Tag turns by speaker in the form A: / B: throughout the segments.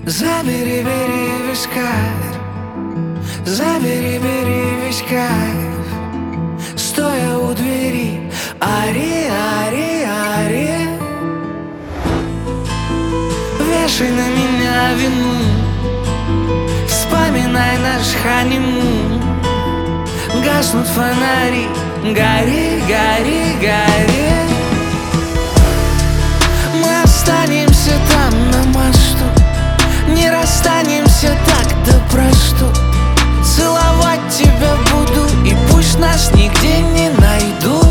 A: Забери, бери весь кайф, забери, бери весь кайф. Стоя у двери, ари, ари, ари. Вешай на меня вину, вспоминай наш ханимун. Гаснут фонари, гори, гори, гори. Мы останемся там на мосту, не расстанемся так, да про что. Целовать тебя буду, и пусть нас нигде не найдут.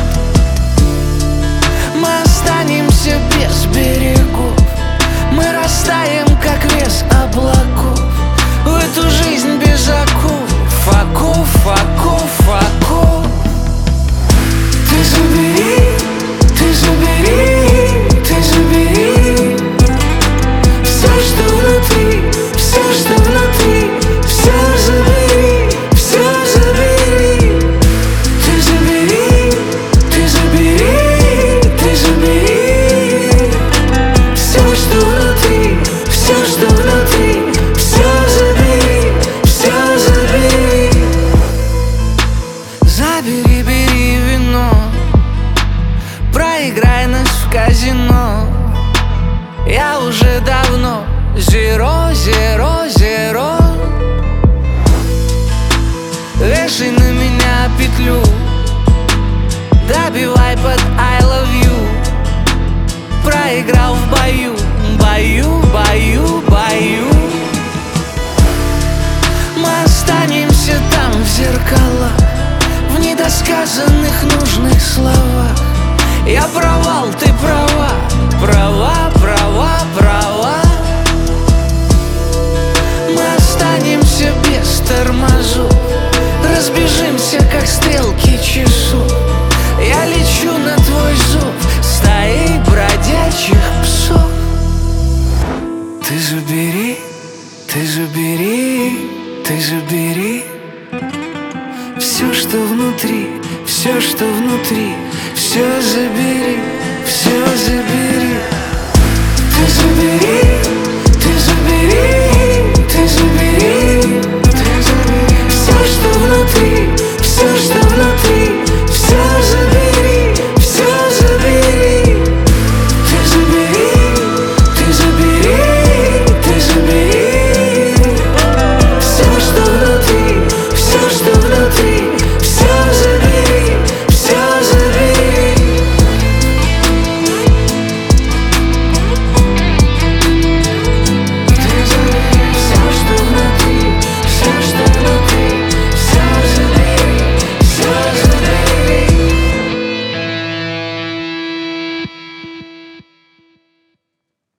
A: Мы останемся без берегов, мы растаем, как вес облаков. В эту жизнь без оков, оков, оков, оков. Ты забери, ты забери, ты забери все, что внутри, все, что внутри. Все забери, все забери. Ты забери, ты забери, ты забери все, что внутри, все, что внутри. Все забери, все забери. Забери, бери вино, проиграй нас в казино. Я уже давно zero, zero, zero. Вешай на меня петлю, добивай под I love you. Проиграл в бою, бою, бою, бою. Мы останемся там в зеркалах, в недосказанных нужных словах. Я провал, ты права, права, права, права. Мы останемся без тормозов, разбежимся, как стрелки часов. Я лечу на твой зов стаей бродячих псов. Ты забери, ты забери, ты забери все, что внутри, все, что внутри. Все забери, все забери.